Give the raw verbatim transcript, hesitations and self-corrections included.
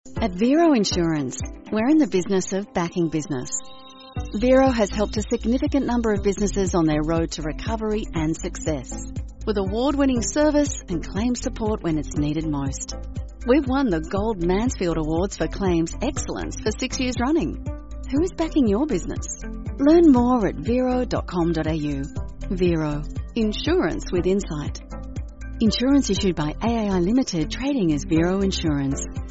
At Vero Insurance, we're in the business of backing business. Vero has helped a significant number of businesses on their road to recovery and success, with award-winning service and claim support when it's needed most. We've won the Gold Mansfield Awards for claims excellence for six years running. Who is backing your business? Learn more at vero dot com dot a u. Vero, insurance with insight. Insurance issued by A A I Limited, trading as Vero Insurance.